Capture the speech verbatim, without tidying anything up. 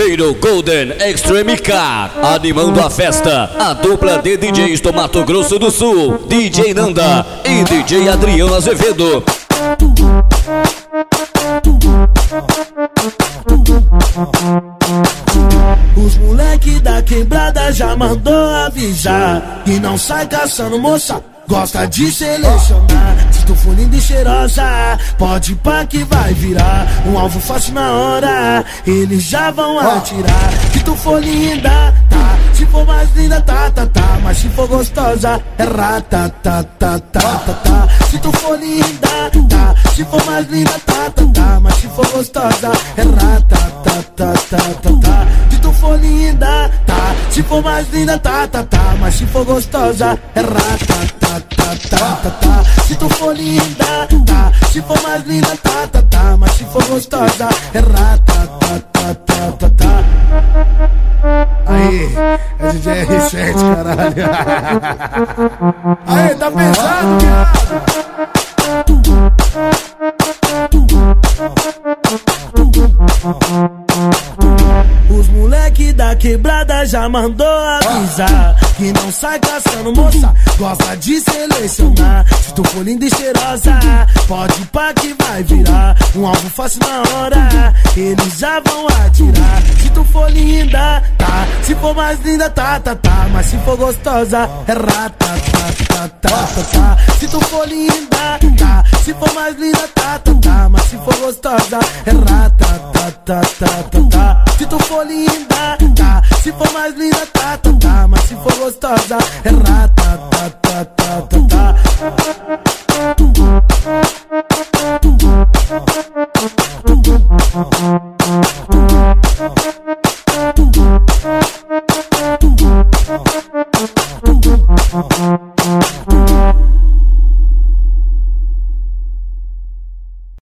Primeiro Golden Extreme Car, animando a festa, a dupla de D Js do Mato Grosso do Sul, D J Nanda e D J Adriano Azevedo. Os moleque da quebrada já mandou avisar que não sai caçando moça, gosta de selecionar. Se tu for linda e cheirosa, pode ir pá que vai virar um alvo fácil na hora, eles já vão atirar. Se tu for linda, tá, se for mais linda, tá, tá, tá, mas se for gostosa, é rata, tá, tá, tá, tá, tá. Se tu for linda, tá, se for mais linda, tá, tá, tá, mas se for gostosa, é rata, tá, tá, tá, tá, tá. Se tu for linda, tá, se for mais linda, tá, tá, tá, mas se for gostosa, é rata, tá, tá, tá, tá, tá. Se tu for linda, tá, se for mais linda, tá, tá, tá, mas se for gostosa, é rata, tá, tá, tá, tá, tá. Aí, é D J R sete, caralho. Aí, tá pesado, viado. Os moleque da quebrada já mandou avisar que não sai caçando moça, gosta de selecionar. Se tu for linda e cheirosa, pode ir pá que vai virar um alvo fácil na hora, eles já vão atirar. Se tu for linda, tá, se for mais linda, tá, tá, tá, mas se for gostosa, é rata, tá, tá, tá, tá, tá. Se tu for linda, tá, se for mais linda, tá, tá, tá, mas se for gostosa, é rata, tá, tá, tá, tá, tá. Se tu for linda, tá, se for mais linda, tá, tá, tá, mas se for gostosa, é rata, tá, tá, tá, tá, tá.